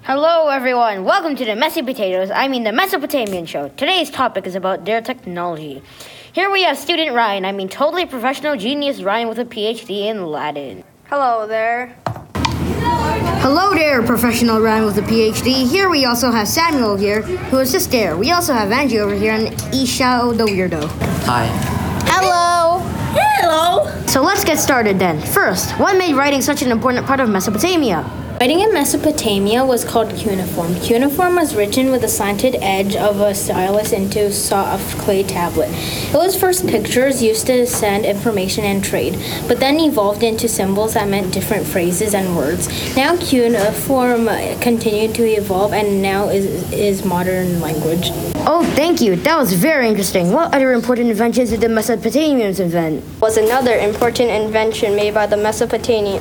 Hello, everyone. Welcome to the the Mesopotamian Show. Today's topic is about their technology. Here we have student Ryan, totally professional genius Ryan with a PhD in Latin. Hello there. Hello there, professional Ryan with a PhD. Here we also have Samuel here, who is just there. We also have Angie over here and Isha the weirdo. Hi. Hello. Hello. So let's get started then. First, what made writing such an important part of Mesopotamia? Writing in Mesopotamia was called cuneiform. Cuneiform was written with a slanted edge of a stylus into a soft clay tablet. It was first pictures used to send information and trade, but then evolved into symbols that meant different phrases and words. Now cuneiform continued to evolve and now is modern language. Oh, thank you. That was very interesting. What other important inventions did the Mesopotamians invent? Was another important invention made by the Mesopotamians.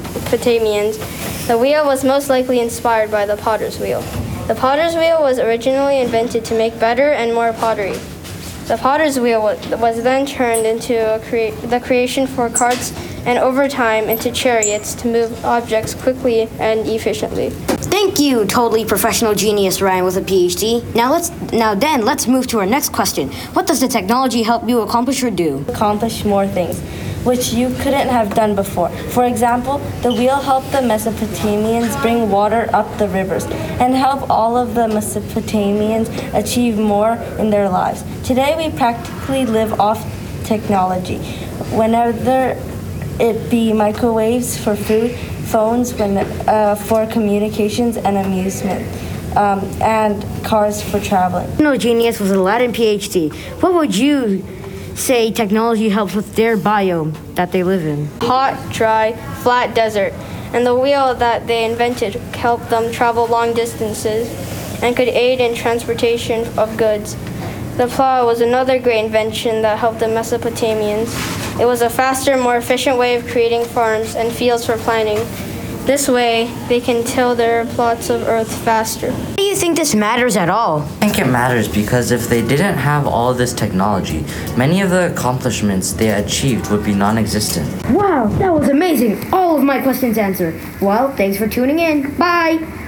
The wheel was most likely inspired by the potter's wheel. The potter's wheel was originally invented to make better and more pottery. The potter's wheel was then turned into the creation for carts and over time into chariots to move objects quickly and efficiently. Thank you, totally professional genius Ryan with a PhD. Now let's move to our next question. What does the technology help you accomplish or do? Accomplish more things, which you couldn't have done before. For example, the wheel helped the Mesopotamians bring water up the rivers and help all of the Mesopotamians achieve more in their lives. Today, we practically live off technology. Whenever it be microwaves for food, phones for communications and amusement, and cars for traveling. No genius with a Latin PhD. What would you say technology helps with their biome that they live in? Hot, dry, flat desert. And the wheel that they invented helped them travel long distances and could aid in transportation of goods. The plow was another great invention that helped the Mesopotamians. It was a faster, more efficient way of creating farms and fields for planting. This way, they can till their plots of earth faster. Why do you think this matters at all? I think it matters because if they didn't have all this technology, many of the accomplishments they achieved would be non-existent. Wow, that was amazing. All of my questions answered. Well, thanks for tuning in. Bye.